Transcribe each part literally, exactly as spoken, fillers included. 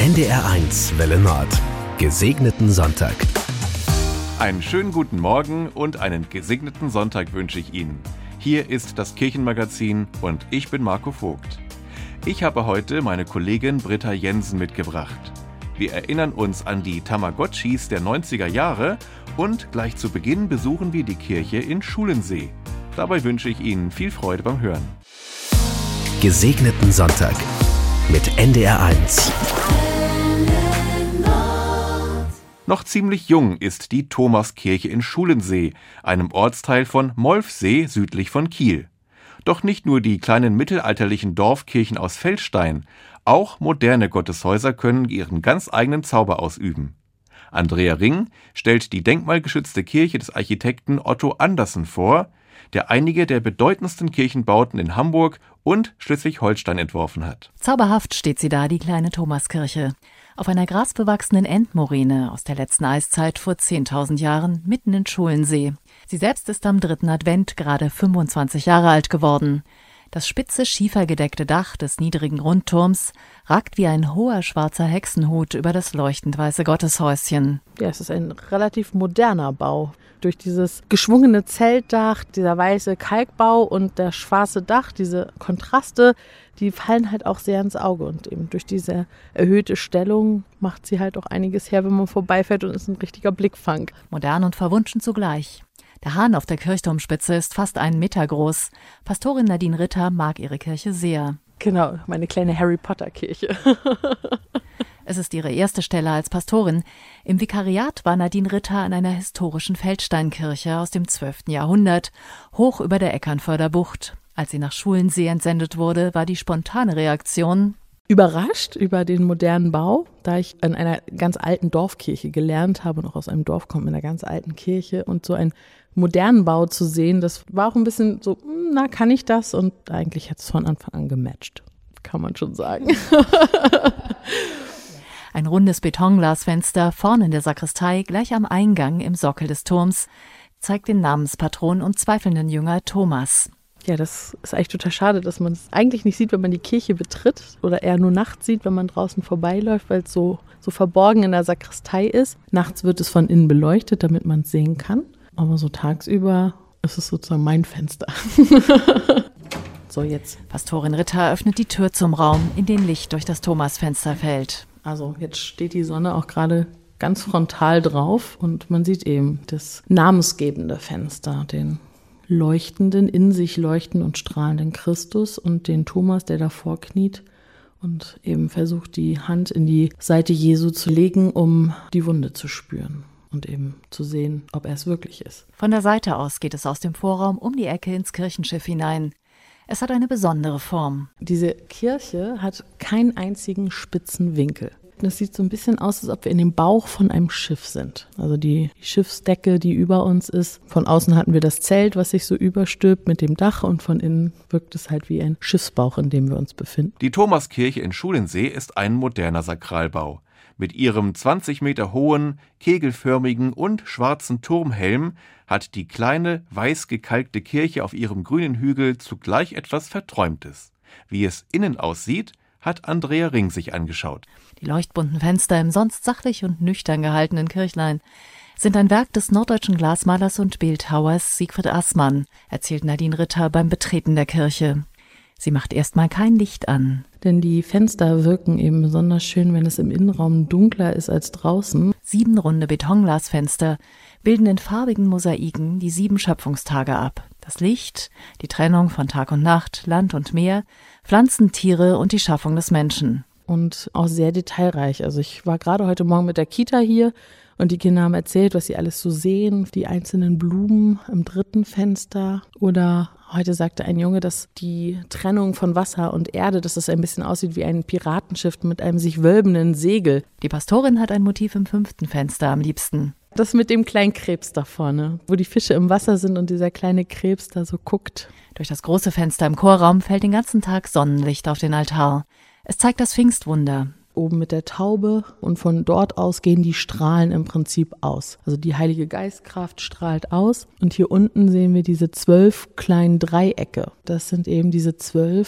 N D R eins Welle Nord. Gesegneten Sonntag. Einen schönen guten Morgen und einen gesegneten Sonntag wünsche ich Ihnen. Hier ist das Kirchenmagazin und ich bin Marco Vogt. Ich habe heute meine Kollegin Britta Jensen mitgebracht. Wir erinnern uns an die Tamagotchis der neunziger Jahre und gleich zu Beginn besuchen wir die Kirche in Schulensee. Dabei wünsche ich Ihnen viel Freude beim Hören. Gesegneten Sonntag mit N D R eins. Noch ziemlich jung ist die Thomaskirche in Schulensee, einem Ortsteil von Molfsee südlich von Kiel. Doch nicht nur die kleinen mittelalterlichen Dorfkirchen aus Feldstein, auch moderne Gotteshäuser können ihren ganz eigenen Zauber ausüben. Andrea Ring stellt die denkmalgeschützte Kirche des Architekten Otto Andersen vor, der einige der bedeutendsten Kirchenbauten in Hamburg und Schleswig-Holstein entworfen hat. Zauberhaft steht sie da, die kleine Thomaskirche. Auf einer grasbewachsenen Endmoräne aus der letzten Eiszeit vor zehntausend Jahren, mitten in Schulensee. Sie selbst ist am dritten Advent gerade fünfundzwanzig Jahre alt geworden. Das spitze, schiefergedeckte Dach des niedrigen Rundturms ragt wie ein hoher schwarzer Hexenhut über das leuchtend weiße Gotteshäuschen. Ja, es ist ein relativ moderner Bau. Durch dieses geschwungene Zeltdach, dieser weiße Kalkbau und das schwarze Dach, diese Kontraste, die fallen halt auch sehr ins Auge. Und eben durch diese erhöhte Stellung macht sie halt auch einiges her, wenn man vorbeifährt, und ist ein richtiger Blickfang. Modern und verwunschen zugleich. Der Hahn auf der Kirchturmspitze ist fast einen Meter groß. Pastorin Nadine Ritter mag ihre Kirche sehr. Genau, meine kleine Harry-Potter-Kirche. Es ist ihre erste Stelle als Pastorin. Im Vikariat war Nadine Ritter an einer historischen Feldsteinkirche aus dem zwölften Jahrhundert, hoch über der Eckernförder Bucht. Als sie nach Schulensee entsendet wurde, war die spontane Reaktion: Überrascht über den modernen Bau, da ich in einer ganz alten Dorfkirche gelernt habe und auch aus einem Dorf komme, in einer ganz alten Kirche, und so einen modernen Bau zu sehen, das war auch ein bisschen so, na, kann ich das? Und eigentlich hat es von Anfang an gematcht, kann man schon sagen. Ein rundes Betonglasfenster vorne in der Sakristei, gleich am Eingang im Sockel des Turms, zeigt den Namenspatron und zweifelnden Jünger Thomas. Ja, das ist eigentlich total schade, dass man es eigentlich nicht sieht, wenn man die Kirche betritt, oder eher nur nachts sieht, wenn man draußen vorbeiläuft, weil es so, so verborgen in der Sakristei ist. Nachts wird es von innen beleuchtet, damit man es sehen kann. Aber so tagsüber ist es sozusagen mein Fenster. So, jetzt. Pastorin Ritter öffnet die Tür zum Raum, in den Licht durch das Thomasfenster fällt. Also jetzt steht die Sonne auch gerade ganz frontal drauf und man sieht eben das namensgebende Fenster, den leuchtenden, in sich leuchtenden und strahlenden Christus und den Thomas, der davor kniet und eben versucht, die Hand in die Seite Jesu zu legen, um die Wunde zu spüren und eben zu sehen, ob er es wirklich ist. Von der Seite aus geht es aus dem Vorraum um die Ecke ins Kirchenschiff hinein. Es hat eine besondere Form. Diese Kirche hat keinen einzigen spitzen Winkel. Es sieht so ein bisschen aus, als ob wir in dem Bauch von einem Schiff sind. Also die, die Schiffsdecke, die über uns ist. Von außen hatten wir das Zelt, was sich so überstülpt mit dem Dach, und von innen wirkt es halt wie ein Schiffsbauch, in dem wir uns befinden. Die Thomaskirche in Schulensee ist ein moderner Sakralbau. Mit ihrem zwanzig Meter hohen, kegelförmigen und schwarzen Turmhelm hat die kleine, weiß gekalkte Kirche auf ihrem grünen Hügel zugleich etwas Verträumtes. Wie es innen aussieht, hat Andrea Ring sich angeschaut. Die leuchtbunten Fenster im sonst sachlich und nüchtern gehaltenen Kirchlein sind ein Werk des norddeutschen Glasmalers und Bildhauers Siegfried Assmann, erzählt Nadine Ritter beim Betreten der Kirche. Sie macht erstmal kein Licht an. Denn die Fenster wirken eben besonders schön, wenn es im Innenraum dunkler ist als draußen. Sieben runde Betonglasfenster bilden in farbigen Mosaiken die sieben Schöpfungstage ab. Das Licht, die Trennung von Tag und Nacht, Land und Meer, Pflanzen, Tiere und die Schaffung des Menschen. Und auch sehr detailreich. Also ich war gerade heute Morgen mit der Kita hier und die Kinder haben erzählt, was sie alles so sehen. Die einzelnen Blumen im dritten Fenster. Oder heute sagte ein Junge, dass die Trennung von Wasser und Erde, dass es ein bisschen aussieht wie ein Piratenschiff mit einem sich wölbenden Segel. Die Pastorin hat ein Motiv im fünften Fenster am liebsten. Das mit dem kleinen Krebs da vorne, wo die Fische im Wasser sind und dieser kleine Krebs da so guckt. Durch das große Fenster im Chorraum fällt den ganzen Tag Sonnenlicht auf den Altar. Es zeigt das Pfingstwunder. Oben mit der Taube, und von dort aus gehen die Strahlen im Prinzip aus. Also die Heilige Geistkraft strahlt aus, und hier unten sehen wir diese zwölf kleinen Dreiecke. Das sind eben diese zwölf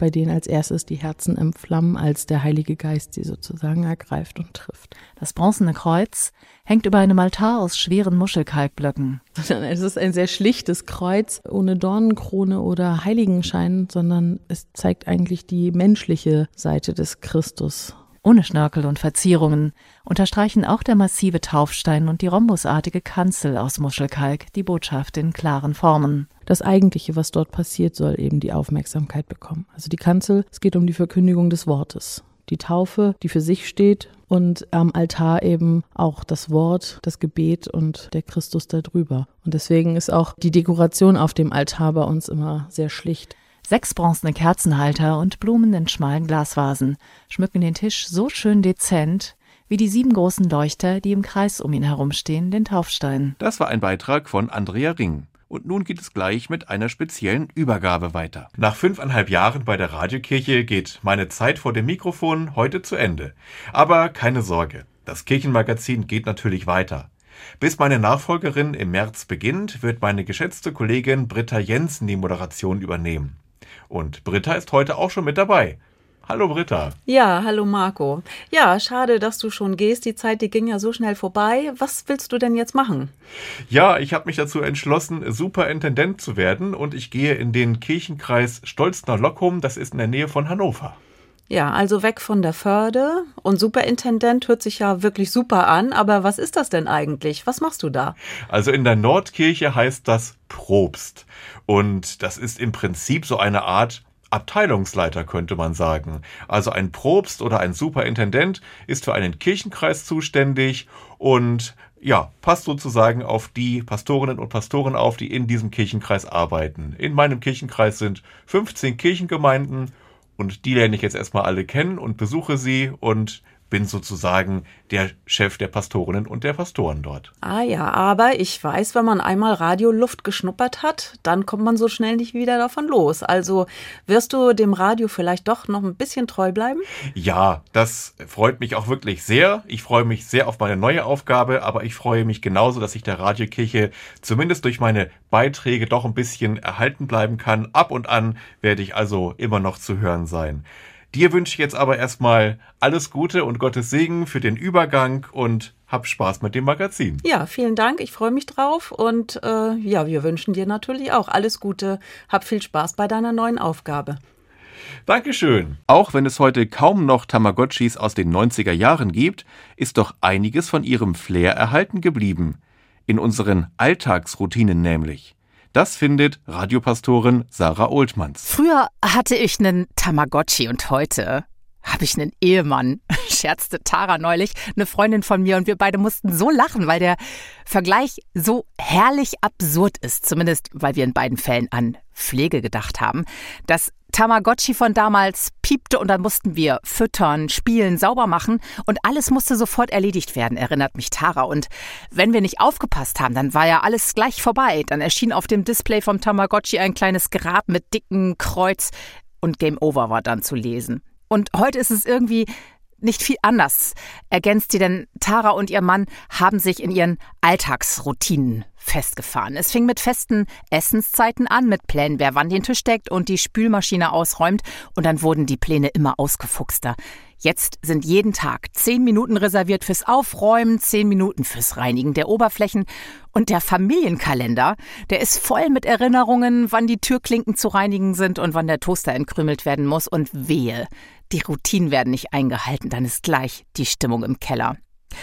bei denen als erstes die Herzen entflammen, als der Heilige Geist sie sozusagen ergreift und trifft. Das bronzene Kreuz hängt über einem Altar aus schweren Muschelkalkblöcken. Es ist ein sehr schlichtes Kreuz, ohne Dornenkrone oder Heiligenschein, sondern es zeigt eigentlich die menschliche Seite des Christus. Ohne Schnörkel und Verzierungen unterstreichen auch der massive Taufstein und die rhombusartige Kanzel aus Muschelkalk die Botschaft in klaren Formen. Das Eigentliche, was dort passiert, soll eben die Aufmerksamkeit bekommen. Also die Kanzel, es geht um die Verkündigung des Wortes. Die Taufe, die für sich steht, und am Altar eben auch das Wort, das Gebet und der Christus darüber. Und deswegen ist auch die Dekoration auf dem Altar bei uns immer sehr schlicht. Sechs bronzene Kerzenhalter und Blumen in schmalen Glasvasen schmücken den Tisch so schön dezent, wie die sieben großen Leuchter, die im Kreis um ihn herumstehen, den Taufstein. Das war ein Beitrag von Andrea Ring. Und nun geht es gleich mit einer speziellen Übergabe weiter. Nach fünfeinhalb Jahren bei der Radiokirche geht meine Zeit vor dem Mikrofon heute zu Ende. Aber keine Sorge, das Kirchenmagazin geht natürlich weiter. Bis meine Nachfolgerin im März beginnt, wird meine geschätzte Kollegin Britta Jensen die Moderation übernehmen. Und Britta ist heute auch schon mit dabei. Hallo Britta. Ja, hallo Marco. Ja, schade, dass du schon gehst. Die Zeit, die ging ja so schnell vorbei. Was willst du denn jetzt machen? Ja, ich habe mich dazu entschlossen, Superintendent zu werden, und ich gehe in den Kirchenkreis Stolznau-Loccum, das ist in der Nähe von Hannover. Ja, also weg von der Förde, und Superintendent hört sich ja wirklich super an, aber was ist das denn eigentlich? Was machst du da? Also in der Nordkirche heißt das Propst, und das ist im Prinzip so eine Art Abteilungsleiter, könnte man sagen. Also ein Propst oder ein Superintendent ist für einen Kirchenkreis zuständig und ja, passt sozusagen auf die Pastorinnen und Pastoren auf, die in diesem Kirchenkreis arbeiten. In meinem Kirchenkreis sind fünfzehn Kirchengemeinden, und die lerne ich jetzt erstmal alle kennen und besuche sie und bin sozusagen der Chef der Pastorinnen und der Pastoren dort. Ah ja, aber ich weiß, wenn man einmal Radioluft geschnuppert hat, dann kommt man so schnell nicht wieder davon los. Also wirst du dem Radio vielleicht doch noch ein bisschen treu bleiben? Ja, das freut mich auch wirklich sehr. Ich freue mich sehr auf meine neue Aufgabe, aber ich freue mich genauso, dass ich der Radiokirche zumindest durch meine Beiträge doch ein bisschen erhalten bleiben kann. Ab und an werde ich also immer noch zu hören sein. Dir wünsche ich jetzt aber erstmal alles Gute und Gottes Segen für den Übergang und hab Spaß mit dem Magazin. Ja, vielen Dank. Ich freue mich drauf und äh, ja, wir wünschen dir natürlich auch alles Gute. Hab viel Spaß bei deiner neuen Aufgabe. Dankeschön. Auch wenn es heute kaum noch Tamagotchis aus den neunziger Jahren gibt, ist doch einiges von ihrem Flair erhalten geblieben. In unseren Alltagsroutinen nämlich. Das findet Radiopastorin Sarah Oltmanns. Früher hatte ich einen Tamagotchi und heute habe ich einen Ehemann, scherzte Tara neulich, eine Freundin von mir, und wir beide mussten so lachen, weil der Vergleich so herrlich absurd ist, zumindest weil wir in beiden Fällen an Pflege gedacht haben. Das Tamagotchi von damals piepte und dann mussten wir füttern, spielen, sauber machen und alles musste sofort erledigt werden, erinnert mich Tara. Und wenn wir nicht aufgepasst haben, dann war ja alles gleich vorbei. Dann erschien auf dem Display vom Tamagotchi ein kleines Grab mit dicken Kreuz und Game Over war dann zu lesen. Und heute ist es irgendwie nicht viel anders, ergänzt sie, denn Tara und ihr Mann haben sich in ihren Alltagsroutinen festgefahren. Es fing mit festen Essenszeiten an, mit Plänen, wer wann den Tisch deckt und die Spülmaschine ausräumt, und dann wurden die Pläne immer ausgefuchster. Jetzt sind jeden Tag zehn Minuten reserviert fürs Aufräumen, zehn Minuten fürs Reinigen der Oberflächen, und der Familienkalender, der ist voll mit Erinnerungen, wann die Türklinken zu reinigen sind und wann der Toaster entkrümelt werden muss, und wehe, die Routinen werden nicht eingehalten, dann ist gleich die Stimmung im Keller.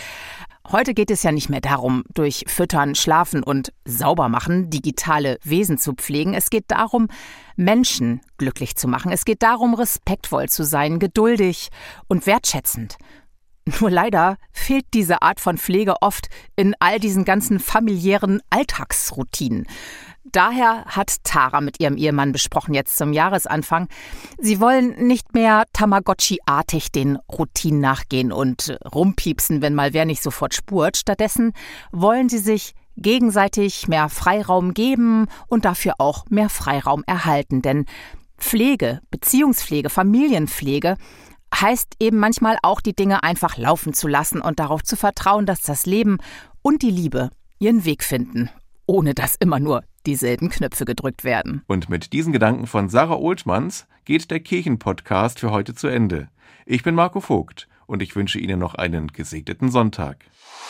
Heute geht es ja nicht mehr darum, durch Füttern, Schlafen und Saubermachen digitale Wesen zu pflegen. Es geht darum, Menschen glücklich zu machen. Es geht darum, respektvoll zu sein, geduldig und wertschätzend. Nur leider fehlt diese Art von Pflege oft in all diesen ganzen familiären Alltagsroutinen. Daher hat Tara mit ihrem Ehemann besprochen, jetzt zum Jahresanfang, sie wollen nicht mehr Tamagotchi-artig den Routinen nachgehen und rumpiepsen, wenn mal wer nicht sofort spurt. Stattdessen wollen sie sich gegenseitig mehr Freiraum geben und dafür auch mehr Freiraum erhalten. Denn Pflege, Beziehungspflege, Familienpflege heißt eben manchmal auch, die Dinge einfach laufen zu lassen und darauf zu vertrauen, dass das Leben und die Liebe ihren Weg finden, ohne dass immer nur dieselben Knöpfe gedrückt werden. Und mit diesen Gedanken von Sarah Ohltmanns geht der Kirchenpodcast für heute zu Ende. Ich bin Marco Vogt und ich wünsche Ihnen noch einen gesegneten Sonntag.